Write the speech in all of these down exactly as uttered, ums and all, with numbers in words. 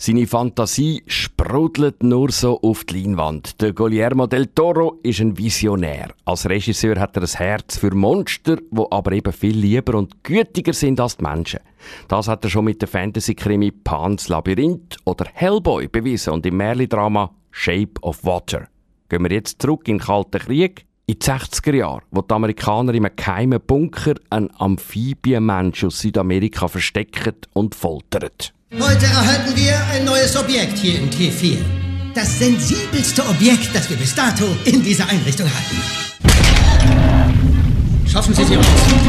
Seine Fantasie sprudelt nur so auf die Leinwand. Der Guillermo del Toro ist ein Visionär. Als Regisseur hat er ein Herz für Monster, die aber eben viel lieber und gütiger sind als die Menschen. Das hat er schon mit der Fantasy-Krimi Pans Labyrinth oder Hellboy bewiesen und im Märli-Drama Shape of Water. Gehen wir jetzt zurück in den Kalten Krieg, in die sechziger Jahre, wo die Amerikaner in einem geheimen Bunker einen Amphibienmensch aus Südamerika verstecken und foltern. Heute erhalten wir ein neues Objekt hier im T vier. Das sensibelste Objekt, das wir bis dato in dieser Einrichtung hatten. Schaffen Sie sie raus.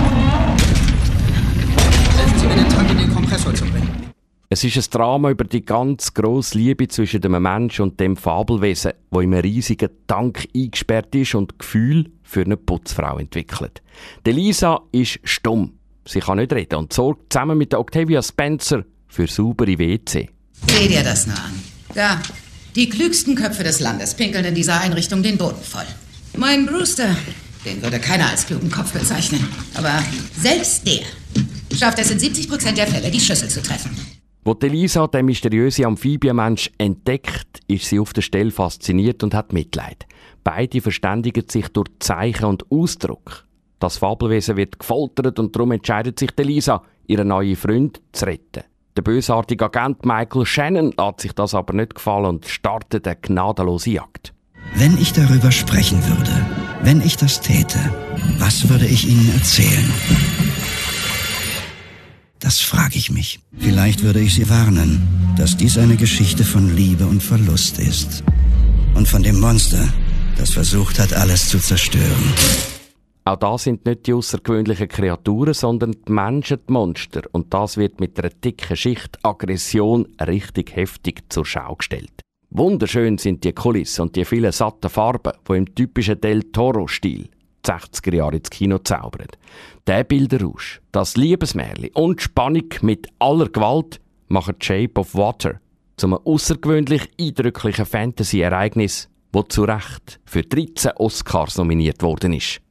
Helfen Sie mir, den Tank in den Kompressor zu bringen. Es ist ein Drama über die ganz grosse Liebe zwischen dem Menschen und dem Fabelwesen, wo in einem riesigen Tank eingesperrt ist und Gefühl für eine Putzfrau entwickelt. Die Lisa ist stumm. Sie kann nicht reden und sorgt zusammen mit der Octavia Spencer für saubere W C. Seh dir das nur an. Da, die klügsten Köpfe des Landes pinkeln in dieser Einrichtung den Boden voll. Mein Brewster, den würde keiner als klugen Kopf bezeichnen. Aber selbst der schafft es in siebzig Prozent der Fälle, die Schüssel zu treffen. Wo Elisa den mysteriösen Amphibienmensch entdeckt, ist sie auf der Stelle fasziniert und hat Mitleid. Beide verständigen sich durch Zeichen und Ausdruck. Das Fabelwesen wird gefoltert und darum entscheidet sich Elisa, ihren neuen Freund zu retten. Der bösartige Agent Michael Shannon lässt sich das aber nicht gefallen und startet eine gnadenlose Jagd. Wenn ich darüber sprechen würde, wenn ich das täte, was würde ich Ihnen erzählen? Das frage ich mich. Vielleicht würde ich Sie warnen, dass dies eine Geschichte von Liebe und Verlust ist. Und von dem Monster, das versucht hat, alles zu zerstören. Auch da sind nicht die außergewöhnlichen Kreaturen, sondern die Menschen, die Monster. Und das wird mit einer dicken Schicht Aggression richtig heftig zur Schau gestellt. Wunderschön sind die Kulissen und die vielen satten Farben, die im typischen Del Toro-Stil die sechziger Jahre ins Kino zaubern. Der Bilderrausch, das Liebesmärchen und die Spannung mit aller Gewalt machen Shape of Water zu einem außergewöhnlich eindrücklichen Fantasy-Ereignis, das zu Recht für dreizehn Oscars nominiert worden ist.